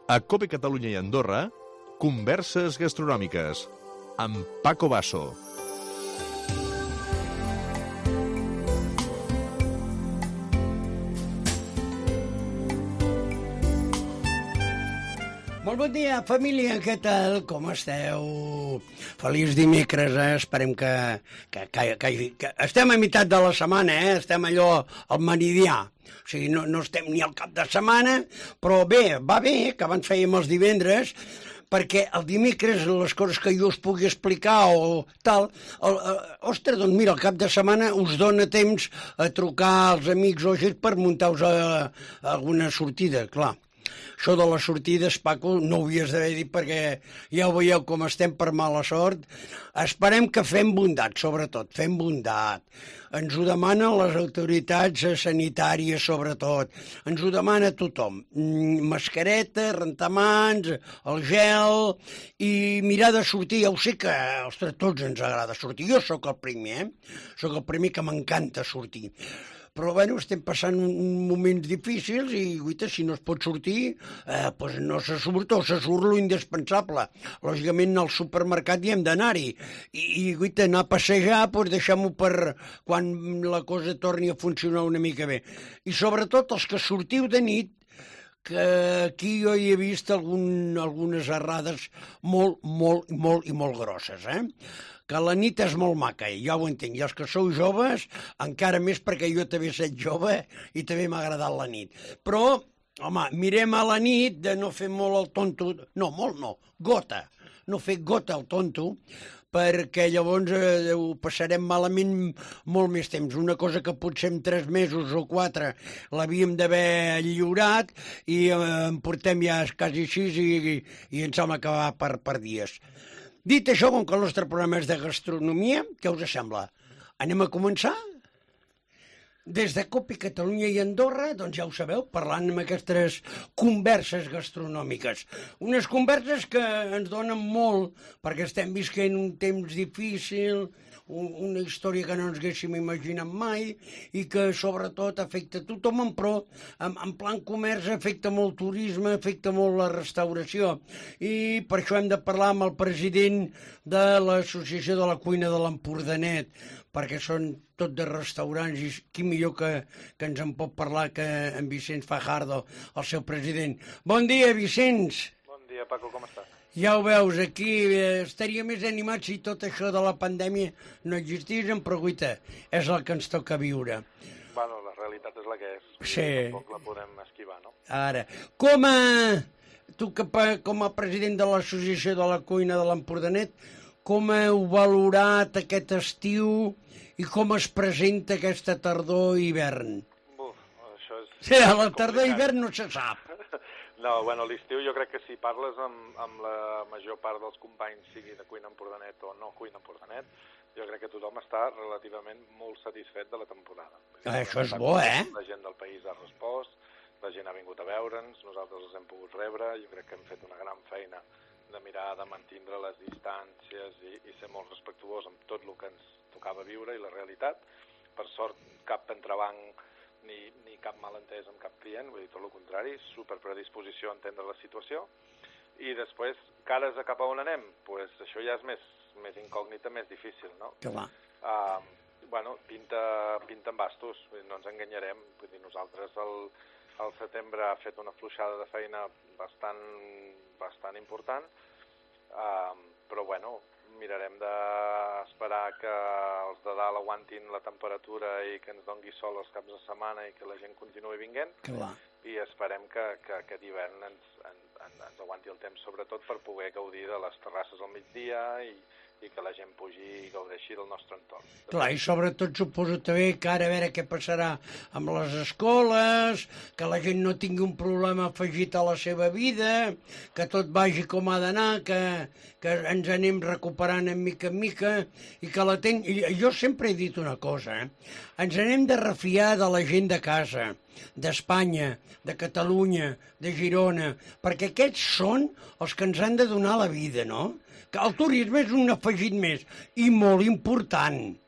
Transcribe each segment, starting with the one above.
A COPE Catalunya i Andorra, Converses Gastronòmiques, amb Paco Basso. Molt bon dia, família, què tal? Com esteu? Feliç dimecres, Esperem que estem a meitat de la setmana, Estem allò al meridià. O sigui, no estem ni al cap de setmana, però bé, va bé, que abans fèiem els divendres, perquè el dimecres les coses que jo us pugui explicar o tal, ostres, doncs mira, el cap de setmana us dona temps a trucar als amics o així per muntar-vos alguna sortida, clar. Això de les sortides, Paco, no ho havies d'haver dit perquè ja ho veieu com estem per mala sort. Esperem que fem bondat, sobretot, fem bondat. Ens ho demanen les autoritats sanitàries, sobretot. Ens ho demana tothom. Mascareta, rentar mans, el gel i mirar de sortir. Ja ho sé que, ostres, tots ens agrada sortir. Jo sóc el primer, Sóc el primer que m'encanta sortir. Però, bueno, estem passant moments difícils i, guaita, si no es pot sortir, doncs no se surt o se surt lo indispensable. Lògicament, al supermercat hi hem d'anar-hi. I, guaita, anar a passejar, doncs deixem-ho per quan la cosa torni a funcionar una mica bé. I, sobretot, els que sortiu de nit, que aquí jo hi he vist algunes errades molt grosses, que la nit és molt maca, ja ho entenc, i els que sou joves, encara més perquè jo també soc jove i també m'ha agradat la nit. Però, home, mirem a la nit de no fer molt el tonto, gota, no fer gota el tonto, perquè llavors ho passarem malament molt més temps. Una cosa que potser en 3 mesos o 4 l'havíem d'haver lliurat i en portem ja quasi 6 i em sembla que va per dies. Dit això, com que el nostre programa és de gastronomia, què us sembla? Anem a començar? Des de COPE Catalunya i Andorra, doncs ja ho sabeu, parlant amb aquestes converses gastronòmiques. Unes converses que ens donen molt, perquè estem visquent un temps difícil, una història que no ens haguéssim imaginat mai i que sobretot afecta tothom, però en plan comerç afecta molt el turisme, afecta molt la restauració. I per això hem de parlar amb el president de l'Associació de la Cuina de l'Empordanet, perquè són tot de restaurants i qui millor que ens en pot parlar que en Vicenç Fajardo, el seu president. Bon dia, Vicenç! Bon dia, Paco, com estàs? Ja ho veus, aquí estaria més animat si tot això de la pandèmia no existís, però guaita, és el que ens toca viure. Bueno, la realitat és la que és. Sí. Tampoc la podem esquivar, no? Ara, tu com a president de l'Associació de la Cuina de l'Empordanet, com heu valorat aquest estiu i com es presenta aquesta tardor i hivern? Això és... Sí, a la tardor i hivern no se sap. No, bueno, l'estiu jo crec que si parles amb la major part dels companys, sigui de Cuina Empordanet o no Cuina Empordanet, jo crec que tothom està relativament molt satisfet de la temporada. Això és bo, La gent del país ha respost, la gent ha vingut a veure'ns, nosaltres els hem pogut rebre, jo crec que hem fet una gran feina de mirar de mantindre les distàncies i ser molt respectuós amb tot el que ens tocava viure i la realitat. Per sort, cap entrebanc ni cap malentès amb cap client, vull dir, tot el contrari, superpredisposició a entendre la situació. I després, cares a cap a on anem? Pues això ja és més incògnita, més difícil, no? Clar. Bueno, pinta en bastos, no ens enganyarem. Vull dir, nosaltres al setembre ha fet una fluixada de feina bastant important, però bueno, mirarem d'esperar que els de dalt aguantin la temperatura i que ens dongui sol els caps de setmana i que la gent continuï vinguent. Clar. I esperem que aquest hivern ens aguanti el temps, sobretot per poder gaudir de les terrasses al migdia i que la gent pugi i gaudeixi del nostre entorn. Clar, i sobretot suposo també que ara a veure què passarà amb les escoles, que la gent no tingui un problema afegit a la seva vida, que tot vagi com ha d'anar, que ens anem recuperant en mica i que I jo sempre he dit una cosa, ens anem de refiar de la gent de casa, d'Espanya, de Catalunya, de Girona, perquè aquests són els que ens han de donar la vida, no? Que el turisme és un afegit més i molt important.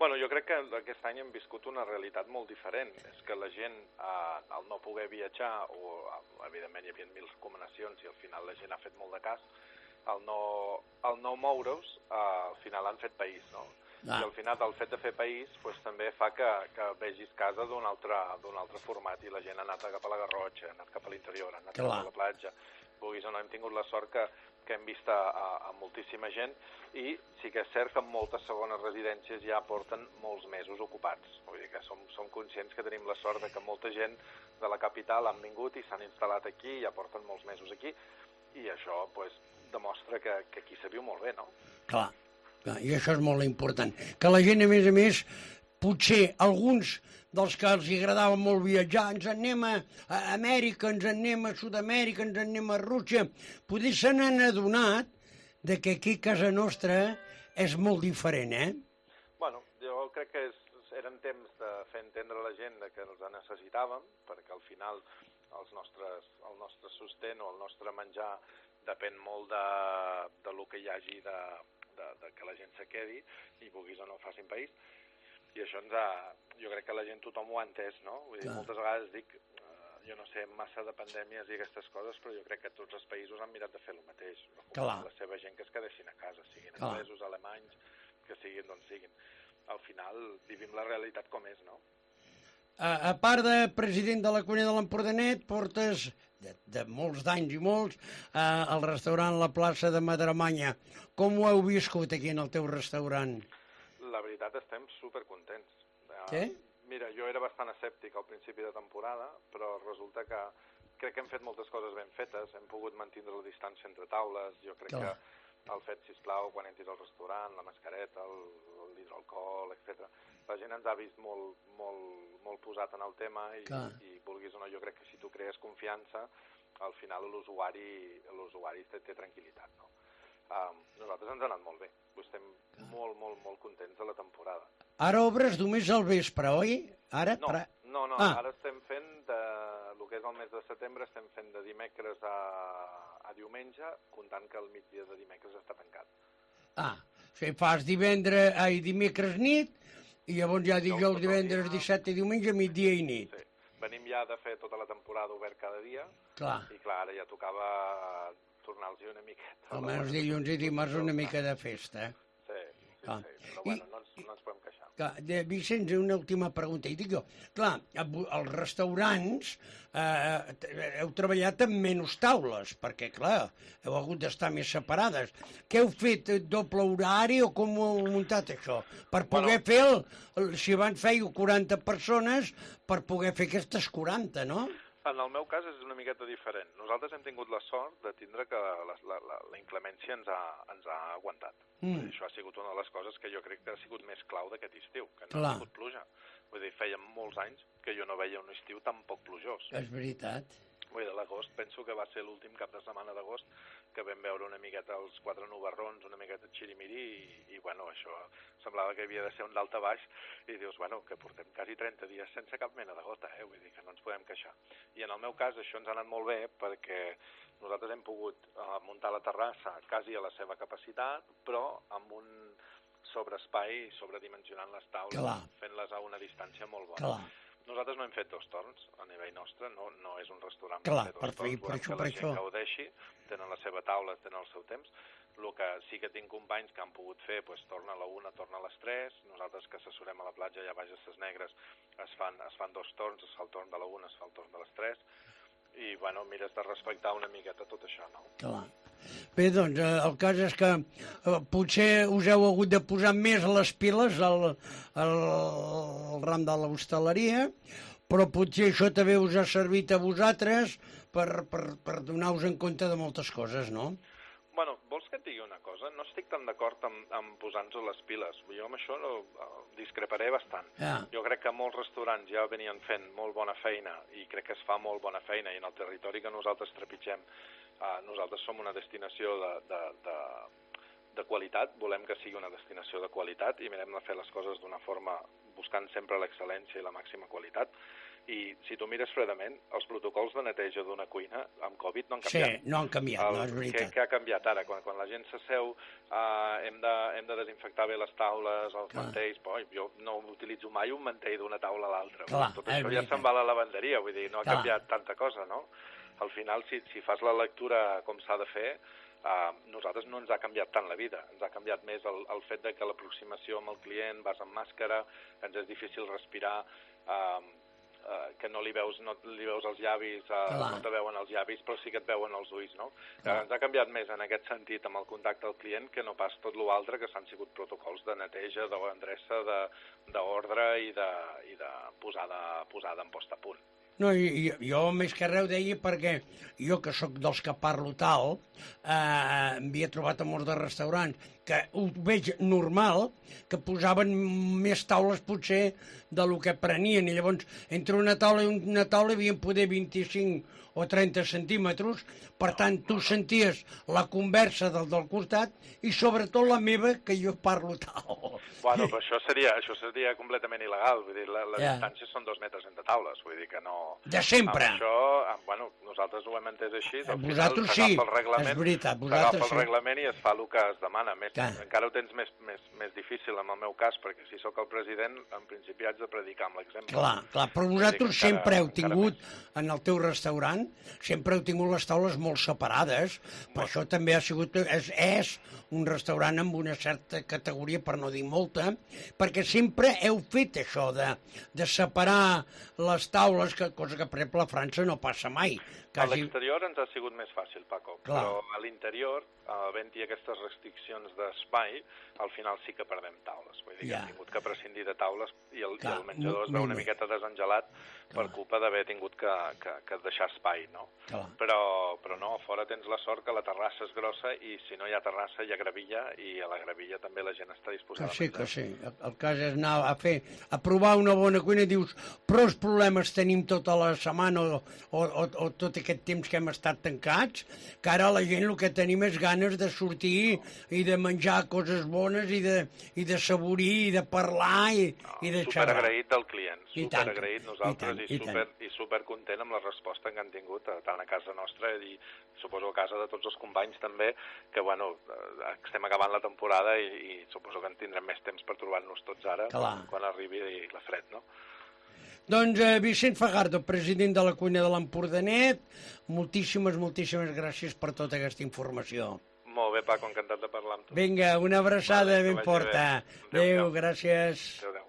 Bueno, jo crec que aquest any hem viscut una realitat molt diferent. És que la gent, al no poder viatjar, o evidentment hi havia mil recomanacions i al final la gent ha fet molt de cas, al no moure's, al final han fet país, no? I al final el fet de fer país també fa que vegis casa d'un altre format, i la gent ha anat cap a la Garrotxa, ha anat cap a l'interior, ha anat cap a la platja. Vulguis o no, hem tingut la sort que hem vist a moltíssima gent, i sí que és cert que moltes segones residències ja porten molts mesos ocupats. Vull dir que som conscients que tenim la sort de que molta gent de la capital han vingut i s'han instal·lat aquí, ja porten molts mesos aquí, i això demostra que aquí se viu molt bé, no? Clar, i això és molt important. Que la gent, a més, potser alguns dels que els agradava molt viatjar, ens en anem a Amèrica, ens en anem a Sud-amèrica, ens en anem a Rússia, potser se n'han adonat que aquí a casa nostra és molt diferent, eh? Bueno, jo crec que eren temps de fer entendre a la gent que els necessitàvem, perquè al final el nostre sostén o el nostre menjar depèn molt de lo que hi hagi de que la gent se quedi i vulguis o no facin país. I això jo crec que la gent, tothom ho ha entès, no? Vull dir, moltes vegades dic, jo no sé, massa de pandèmies i aquestes coses, però jo crec que tots els països han mirat de fer el mateix. La seva gent que es quedessin a casa, siguin anglesos, alemanys, que siguin d'on siguin. Al final vivim la realitat com és, no? A part de president de la Comunitat de l'Empordanet, portes de molts d'anys i molts al restaurant La Plaça de Madremanya. Com ho heu viscut aquí en el teu restaurant? La veritat, estem supercontents. Sí? Mira, jo era bastant escèptic al principi de temporada, però resulta que crec que hem fet moltes coses ben fetes, hem pogut mantenir la distància entre taules, jo crec que el fet, sisplau, quan entris al restaurant, la mascareta, l'hidroalcohol, etc. La gent ens ha vist molt posat en el tema i vulguis o no, jo crec que si tu crees confiança, al final l'usuari té tranquil·litat, no? Nosaltres ens ha anat molt bé. Estem molt contents de la temporada. Ara obres només al vespre, oi? No, ara estem fent, el que és el mes de setembre, estem fent de dimecres a diumenge, comptant que el migdia de dimecres està tancat. O sigui, fas dimecres nit, i llavors ja dijous, divendres, dissabte i diumenge, migdia i nit. Sí, venim ja de fer tota la temporada obert cada dia, i clar, ara ja tocava tornar-los una miqueta. Almenys dilluns i dimarts una mica de festa. Sí, però bueno, no ens podem queixar. Vicenç, una última pregunta. I dic jo, clar, els restaurants heu treballat amb menys taules, perquè, clar, heu hagut d'estar més separades. Què heu fet, doble horari o com ho heu muntat, això? Per poder fer, si abans fèieu 40 persones, per poder fer aquestes 40, no? En el meu cas és una miqueta diferent. Nosaltres hem tingut la sort de tindre que la inclemència ens ha aguantat. Això ha sigut una de les coses que jo crec que ha sigut més clau d'aquest estiu, que no ha sigut pluja. Vull dir, feia molts anys que jo no veia un estiu tan poc plujós. És veritat. Vull dir, l'agost, penso que va ser l'últim cap de setmana d'agost que vam veure una miqueta els 4 nubarrons, una miqueta xirimiri, i bueno, això semblava que havia de ser un dalt a baix, i dius, bueno, que portem quasi 30 dies sense cap mena de gota, vull dir que no ens podem queixar. I en el meu cas això ens ha anat molt bé, perquè nosaltres hem pogut muntar la terrassa quasi a la seva capacitat, però amb un sobreespai, sobredimensionant les taules, fent-les a una distància molt bona. Nosaltres no hem fet 2 torns a nivell nostre, no és un restaurant per fer 2 torns, volem que la gent gaudeixi, tenen la seva taula, tenen el seu temps. El que sí que tinc companys que han pogut fer, doncs torna a la 1, torna a les 3, nosaltres que assessorem a la platja i a Baix de Ses Negres es fan 2 torns, es fa el torn de la 1, es fa el torn de les 3, i bueno, mires de respectar una miqueta tot això, no? Clar. Bé, doncs, el cas és que potser us heu hagut de posar més les piles al ram de l'hostaleria, però potser això també us ha servit a vosaltres per donar-vos en compte de moltes coses, no? Bueno, vols que et digui una cosa? No estic tan d'acord amb posar-nos les piles. Jo amb això discreparé bastant. Jo crec que molts restaurants ja venien fent molt bona feina i crec que es fa molt bona feina, i en el territori que nosaltres trepitgem, nosaltres som una destinació de qualitat, volem que sigui una destinació de qualitat i mirem de fer les coses d'una forma buscant sempre l'excel·lència i la màxima qualitat. I si tu mires fredament, els protocols de neteja d'una cuina amb Covid no han canviat. Sí, no han canviat, no és veritat. Què ha canviat ara? Quan la gent s'asseu, hem de desinfectar bé les taules, els mantells. Jo no utilitzo mai un mantell d'una taula a l'altra. Tot això ja se'n va a la lavanderia, vull dir, no ha canviat tanta cosa, no? Al final, si fas la lectura com s'ha de fer, nosaltres no ens ha canviat tant la vida, ens ha canviat més el fet de que l'aproximació amb el client, vas amb màscara, ens és difícil respirar, que no li veus els llavis, no te veuen els llavis, però sí que et veuen els ulls, no? Ens ha canviat més en aquest sentit amb el contacte al client que no pas tot l'altre, que s'han sigut protocols de neteja, d'endreça, d'ordre i de posada en post a punt. No, jo més que res ho deia perquè jo, que sóc dels que parlo tal, m'havia trobat a molts de restaurants que ho veig normal, que posaven més taules potser de lo que prenien, i llavors entre una taula i una taula hi havia poder 25 o 30 centímetres, per tant tu senties la conversa del costat i sobretot la meva, que jo parlo tal. Bueno, però això seria completament il·legal, vull dir, les distàncies són 2 metres entre taules, vull dir que no... De sempre! Amb això, bueno, nosaltres ho hem entès així, al final vosaltres sí, és veritat, vosaltres s'agafa el reglament i es fa el que es demana. Encara ho tens més difícil en el meu cas, perquè si sóc el president, en principi haig de predicar amb l'exemple. Clar, però vosaltres sempre heu tingut, en el teu restaurant, sempre heu tingut les taules molt separades, per això també ha sigut, és un restaurant amb una certa categoria, per no dir molta, perquè sempre heu fet això de separar les taules, cosa que, per exemple, a França no passa mai. A l'exterior ens ha sigut més fàcil, Paco, però a l'interior, havent-hi aquestes restriccions d'espai, al final sí que perdem taules. Vull dir que hem tingut que prescindir de taules i el menjador es veu una miqueta desengelat per culpa d'haver tingut que deixar espai, no? Però no, a fora tens la sort que la terrassa és grossa i si no hi ha terrassa hi ha gravilla i a la gravilla també la gent està disposada a menjar. Que sí. El cas és anar a provar una bona cuina i dius, però els problemes tenim tota la setmana o tot aquest temps que hem estat tancats, que ara la gent el que tenim és ganes de sortir i de menjar coses bones i de saborir i de parlar i de xerrar. Superagraït del client, superagraït nosaltres i supercontent amb la resposta que han tingut tant a casa nostra i suposo a casa de tots els companys també, que bueno, estem acabant la temporada i suposo que en tindrem més temps per trobar-nos tots ara quan arribi la fred, no? Doncs Vicent Fajardo, president de la cuina de l'Empordanet, moltíssimes gràcies per tota aquesta informació. Molt bé, Paco, encantat de parlar amb tu. Vinga, una abraçada ben forta. Adéu, gràcies. Adéu.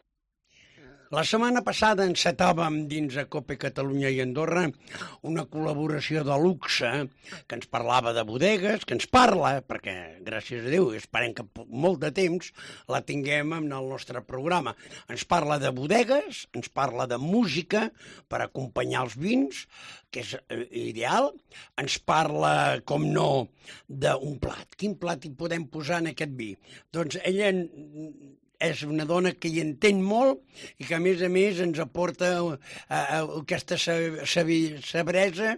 La setmana passada encetàvem dins a Cope Catalunya i Andorra una col·laboració de luxe que ens parlava de bodegues, que ens parla, perquè gràcies a Déu esperem que molt de temps la tinguem en el nostre programa. Ens parla de bodegues, ens parla de música per acompanyar els vins, que és ideal, ens parla, com no, d'un plat. Quin plat hi podem posar en aquest vi? Doncs ella és una dona que hi entén molt i que, a més ens aporta aquesta sabresa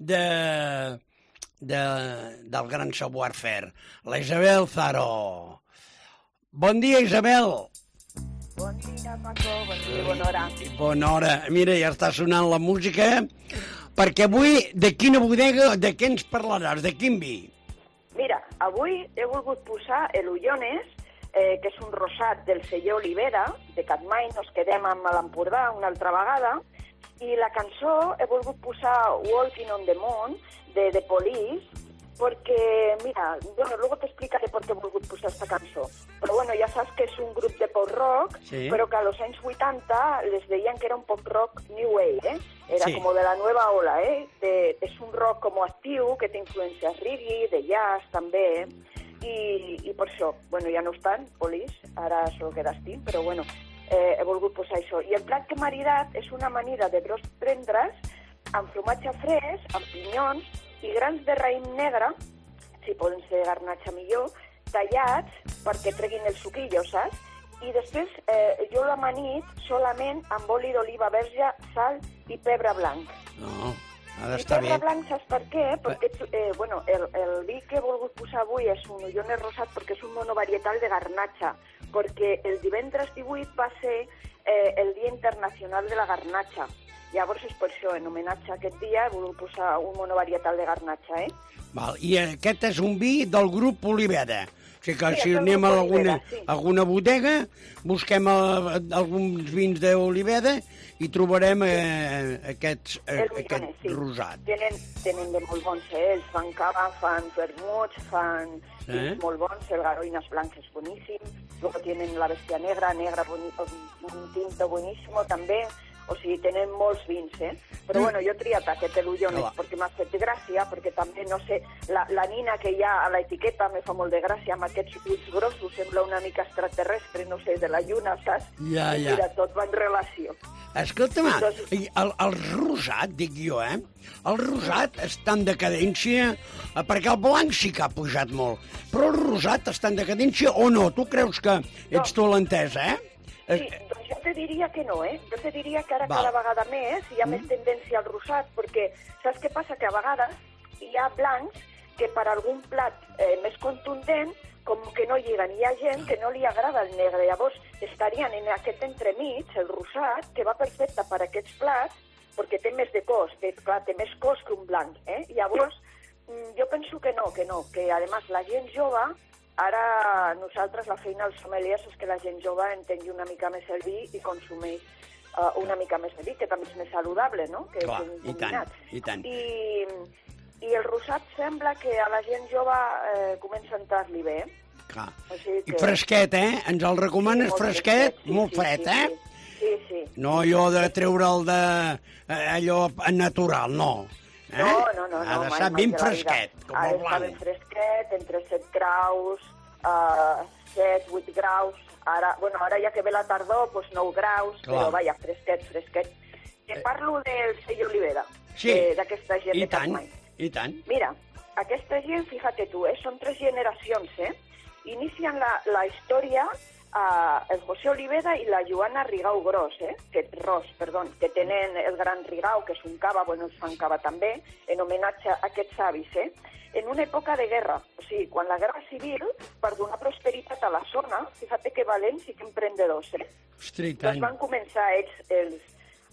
del gran savoir-faire. La Isabel Zaro. Bon dia, Isabel. Bon dia, Paco. Bon dia, bona hora. Bona hora. Mira, ja està sonant la música, perquè avui, de quina bodega, de què ens parlaràs, de quin vi? Mira, avui he volgut posar el Ullones, que és un rosat del celler Olivera, de Capmany, nos quedem amb l'Empordà una altra vegada, i la cançó he volgut posar Walking on the Moon, de The Police, porque, mira, bueno, luego te explicaré por qué he volgut posar esta cançó. Però bueno, ja saps que és un grup de pop-rock, sí, però que a los anys 80 les deien que era un pop-rock new wave, Era sí, como de la nueva ola, és un rock como actiu, que té influències reggae, de jazz també, i per això, bueno, ja no estan, Police, ara solo queda Steam, però bueno, he volgut posar això. I el plat que m'ha agradat és una amanida de brots tendres amb formatge fresc, amb pinyons i grans de raïm negre, si poden ser garnatxa millor, tallats perquè treguin el suquillo, saps? I després jo l'amanit solament amb oli d'oliva verge, sal i pebre blanc. No, ha d'estar bé. I pebre blanc, saps per què? Perquè, bueno, el vi que he volgut posar avui és un Ullones rosat perquè és un monovarietal de garnatxa, perquè el divendres 18 va ser el Dia Internacional de la Garnatxa. Llavors és per això, en homenatge a aquest dia, he volgut posar un monovarietal de garnatxa, Val. I aquest és un vi del grup Oliveda. O sigui que Sí, si és del anem a grup alguna, Oliveda, sí. alguna bodega, busquem alguns vins d'Oliveda i trobarem aquest rosat. Tenen de molt bons, ells fan cava, fan vermuts, fan vins molt bons, el Garoinas Blanc és boníssim, luego tienen la Bestia Negra, un tinto buenísimo també, o sigui, tenen molts vins, Però bueno, jo he triat aquest Elullones perquè m'ha fet gràcia, perquè també, no sé, la nina que hi ha a l'etiqueta me fa molt de gràcia, amb aquests ulls grossos, sembla una mica extraterrestre, no sé, de la lluna, saps? Ja. Mira, tot va en relació. Escolta'm, el rosat, dic jo, el rosat està en decadència, perquè el blanc sí que ha pujat molt, però el rosat està en decadència o no? Tu creus que ets tu l'entesa, Sí, doncs jo te diria que no, Jo te diria que ara cada vegada més hi ha més tendència al rosat, perquè saps què passa? Que a vegades hi ha blancs que per algun plat més contundent com que no lliguen. Hi ha gent que no li agrada el negre, llavors estarien en aquest entremig, el rosat, que va perfecte per aquests plats, perquè té més de cos, té més cos que un blanc, Llavors, jo penso que no, que a més la gent jove, ara nosaltres la feina dels sommeliers és que la gent jove entengui una mica més el vi i consumeix una mica més de vi, que també és més saludable, no? Que clar, és i tant. I el rosat sembla que a la gent jove comença a entrar-li bé. Clar. O sigui que... I fresquet, Ens el recomanes fresquet, molt fred, Sí. No allò de treure'l de... allò natural, no. No. Ha de ser ben fresquet, com el blanc. Ha de estar ben fresquet, entre 7 graus, 7, 8 graus. Ara ja que ve la tardor, doncs 9 graus, clar. Però vaja, fresquet. Te parlo del Sello Oliveda, d'aquesta gent de Capmany. I tant. Mira, aquesta gent, fíjate tu, són 3 generacions, Inician la història el José Oliveda i la Joana Rigau Ros, que tenen el Gran Rigau, que és un cava, es fan cava també, en homenatge a aquests avis, en una època de guerra. O sigui, quan la guerra civil, per donar prosperitat a la zona, fíjate que valents i que emprendedors, Hosti, doncs van començar ells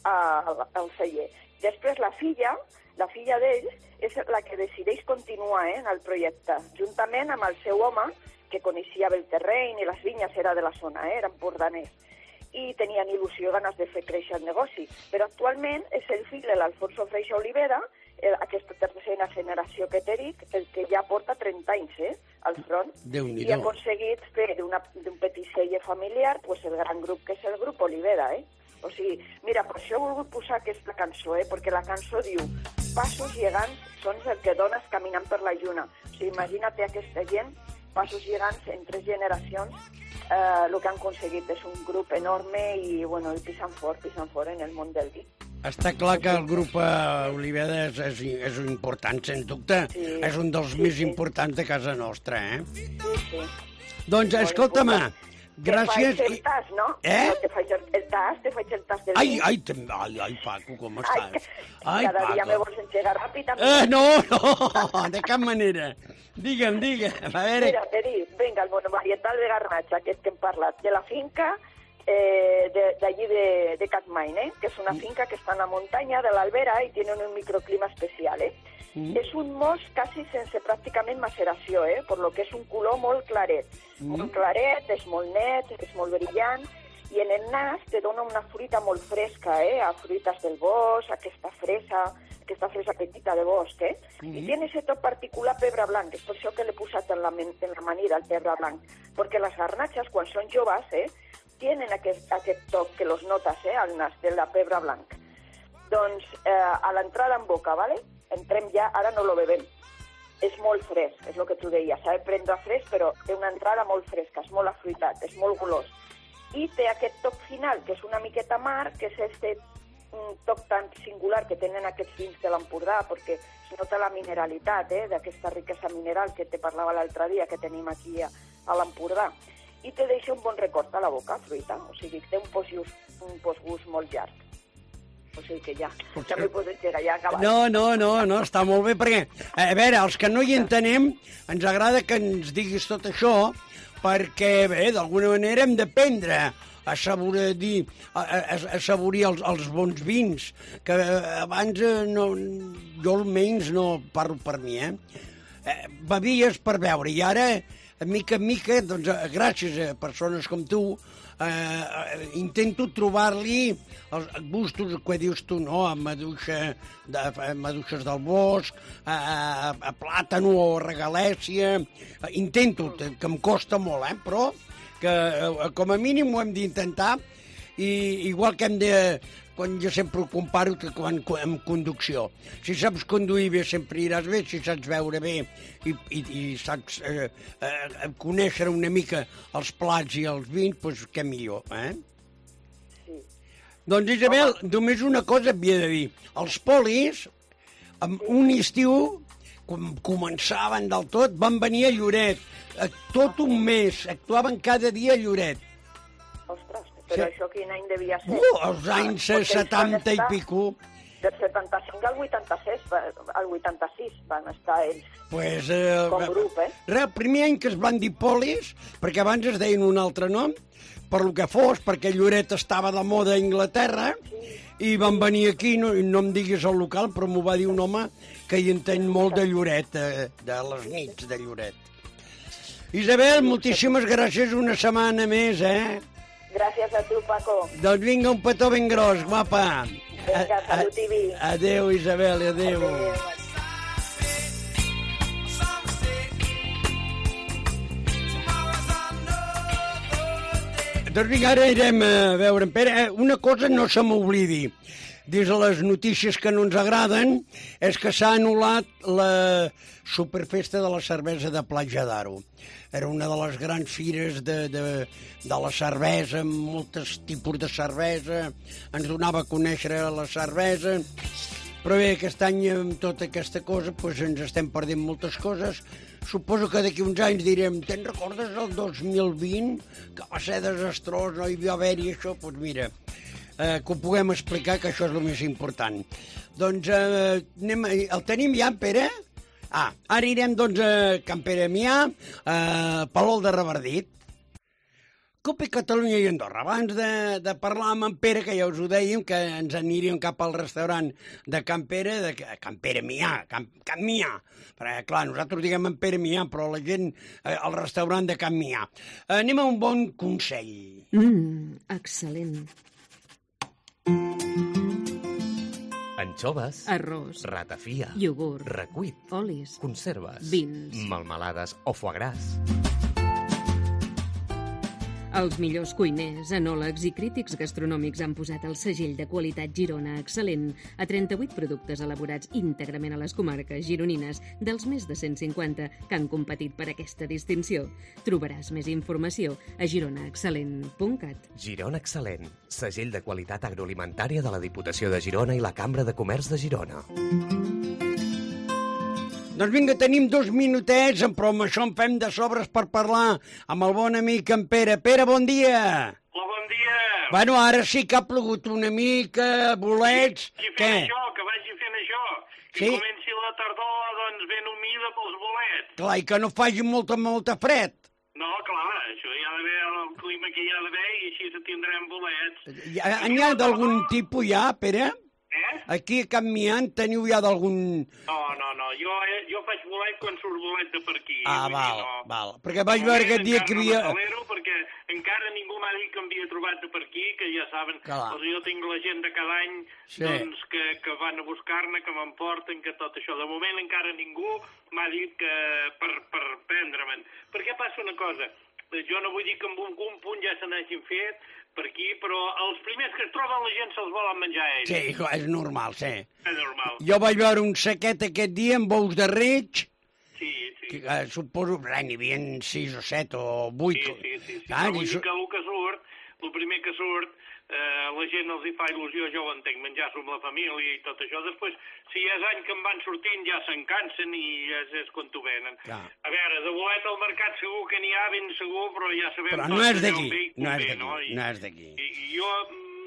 al celler. Després la filla d'ells, és la que decideix continuar en el projecte, juntament amb el seu home, que coneixia bé el terreny i les vinyes, era de la zona, era empordanès, i tenien il·lusió i ganes de fer créixer el negoci. Però actualment és el fill de l'Alfonso Freixa Oliveda, aquesta tercera generació que t'he dit, el que ja porta 30 anys al front, i ha aconseguit fer d'un petit celler familiar el gran grup que és el grup Oliveda, O sigui, mira, per això he volgut posar aquesta cançó, perquè la cançó diu passos gegants són el que dones caminant per la lluna. O sigui, imagina't aquesta gent, passos gegants en 3 generacions, el que han aconseguit és un grup enorme i pisen fort en el món del vi. Està clar que el grup Oliveda és important, sens dubte. Sí, és un dels més importants de casa nostra, Sí. Doncs, escolta'm, gràcies... Te faig el tas, no? Te faig el tas del vi. Ai, Paco, com estàs? Cada dia me vols engegar ràpid. No, de cap manera. Digue'm, a veure... Mira, te dic, vinga, el monovarietal de garnatxa, aquest que hem parlat, de la finca d'allí de Capmany, que és una finca que està en la muntanya de l'Albera i tiene un microclima especial, És un most quasi sense pràcticament maceració, per lo que és un color molt claret. Molt claret, és molt net, és molt brillant, i en el nas te dona una fruita molt fresca, a fruites del bosc, aquesta fresa petita de bosc, I tiene ese toc particular pebre blanc, és per això que l'he posat en la manida, el pebre blanc, perquè les garnatxes, quan són joves, tienen aquest toc que los notes, al nas de la pebre blanc. Doncs a l'entrada en boca, ¿vale? Entrem ja, ara no lo bebem. És molt fresc, és el que tu deies. S'ha de prendre fresc, però té una entrada molt fresca, és molt afruitat, és molt golós. I té aquest toc final, que és una miqueta amarg, que és un toc tan singular que tenen aquests vins de l'Empordà, perquè es nota la mineralitat, d'aquesta riquesa mineral que te parlava l'altre dia, que tenim aquí a l'Empordà. I te deixa un bon record a la boca, fruita. O sigui, té un postgust molt llarg. O sigui que ja m'hi pots engegar, ja acabat. No, està molt bé, perquè, a veure, els que no hi entenem, ens agrada que ens diguis tot això, perquè, bé, d'alguna manera hem d'aprendre a assaborir els bons vins, que abans no, jo almenys no parlo per mi, bevies per beure, i ara, a mica en mica, doncs, gràcies a persones com tu, intento trobar-li els gustos, que dius tu, no?, a maduixes del bosc, a plàtano o regalèssia, intento, que em costa molt, però que com a mínim ho hem d'intentar, i igual que hem de, quan jo sempre ho comparo amb conducció. Si saps conduir bé sempre iràs bé, si saps veure bé i saps conèixer una mica els plats i els vins, doncs què millor, Sí. Doncs Isabel, només una cosa et havia de dir. Els polis, en un estiu, quan començaven del tot, van venir a Lloret. Tot un mes, actuaven cada dia a Lloret. Ostres, però això quin any devia ser? Els anys 70 i pico. Del 75 al 86, al 86 van estar ells Pues, com grup, El primer any que es van dir polis, perquè abans es deien un altre nom, per lo que fos, perquè Lloret estava de moda a Anglaterra, i van venir aquí, no em diguis el local, però m'ho va dir un home que hi entén molt de Lloret, de les nits de Lloret. Isabel, moltíssimes gràcies una setmana més, Gràcies a tu, Paco. Doncs vinga, un petó ben gros, guapa. Vinga, salut i vi. Adéu, Isabel, adéu. Doncs vinga, ara irem a veure en Pere. Una cosa no se m'oblidi. Dins de les notícies que no ens agraden és que s'ha anul·lat la Superfesta de la Cervesa de Platja d'Aro. Era una de les grans fires de la cervesa, amb molts tipus de cervesa, ens donava a conèixer la cervesa, però bé, aquest any amb tota aquesta cosa doncs ens estem perdent moltes coses. Suposo que d'aquí uns anys direm, te'n recordes el 2020, que va ser desastrós, no hi va haver-hi això? Doncs mira, que ho puguem explicar, que això és el més important. Doncs el tenim ja, en Pere? Ara irem, doncs, a Can Pere Mià, a Palol de Revardit. Copa Catalunya i Andorra. Abans de parlar amb en Pere, que ja us ho dèiem, que ens aniríem cap al restaurant de Can Pere, Can Pere Mià, Can Mià. Perquè, clar, nosaltres diguem en Pere Mià, però la gent al restaurant de Can Mià. Anem a un bon consell. Excel·lent. Anxoves, Arròs, ratafia, iogurt, recuit, olis, conserves, vins, melmelades o foie gras. Els millors cuiners, enòlegs i crítics gastronòmics han posat el segell de qualitat Girona Excel·lent a 38 productes elaborats íntegrament a les comarques gironines, dels més de 150 que han competit per aquesta distinció. Trobaràs més informació a gironaexcel·lent.cat. Girona Excel·lent, segell de qualitat agroalimentària de la Diputació de Girona i la Cambra de Comerç de Girona. Doncs vinga, tenim 2 minutets, però amb això en fem de sobres per parlar amb el bon amic en Pere. Pere, bon dia! Hola, bon dia! Bueno, ara sí que ha plogut una mica, bolets... I fent això, que vagi fent això. Que Sí? comenci la tardor, doncs, ben humida pels bolets. Clar, i que no faci molta fred. No, clar, això hi ha d'haver el clima que hi ha d'haver i així tindrem bolets. N'hi ha d'algun tipus ja, Pere? Aquí a Can Mià en teniu ja d'algun... No, jo faig bolet quan surt bolet de per aquí. Val. Perquè vaig veure aquest dia que hi havia... No perquè encara ningú m'ha dit que m'havia trobat de per aquí, que ja saben, doncs jo tinc la gent de cada any doncs, que van a buscar-ne, que m'emporten, que tot això. De moment encara ningú m'ha dit que per prendre-me'n. Perquè passa una cosa, jo no vull dir que en un punt ja se n'hagin fet per aquí, però els primers que es troben la gent se'ls volen menjar ells. Sí, és normal, sí. És normal. Jo vaig veure un saquet aquest dia amb ous de reig. Sí. Que, suposo que n'hi havia 6 o 7 o 8. Sí. Però vull dir que el primer que surt, la gent els hi fa il·lusió, jo ho entenc, menjar-s'ho amb la família i tot això. Després, si és any que en van sortint, ja se'n cansen i és quan t'ho venen. Clar. A veure, de bolet al mercat segur que n'hi ha, ben segur, però ja sabem... Però no és d'aquí, no és d'aquí. I jo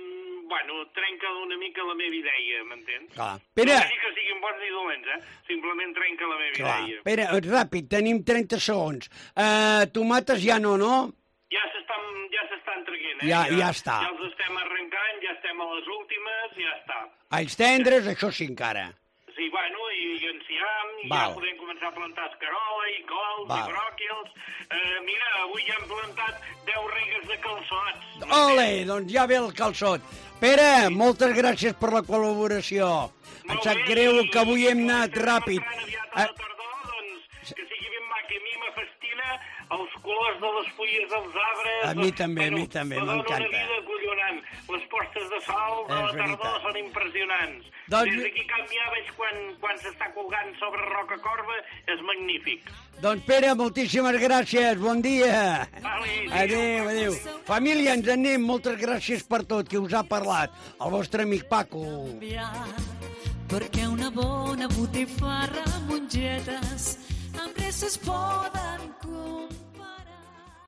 trenca una mica la meva idea, m'entens? Clar. Pere... No que siguin bons ni dolents, simplement trenca la meva idea. Pere, ràpid, tenim 30 segons. Tomates ja no? Ja s'estan traient, Ja està. Ja els estem arrencant, ja estem a les últimes, ja està. Alls tendres, això sí encara. Sí, i enciam, i ja podem començar a plantar escarola, i cols, i bròquils. Mira, avui ja hem plantat 10 regues de calçots. Ole, doncs ja ve el calçot. Pere, moltes gràcies per la col·laboració. Em sap greu que avui hem anat ràpid. Que sigui ben maca, a mi m'afastina els colors de les fulles dels arbres. A mi també, m'encanta. Una vida acollonant. Les postes de sol de la tardor són impressionants. Des d'aquí canviar veig quan s'està colgant sobre roca corba, és magnífic. Doncs Pere, moltíssimes gràcies, bon dia. Adéu. Família, ens anem, moltes gràcies per tot, qui us ha parlat. El vostre amic Paco. Perquè una bona botifarra amb mongetes amb presses poden comprar.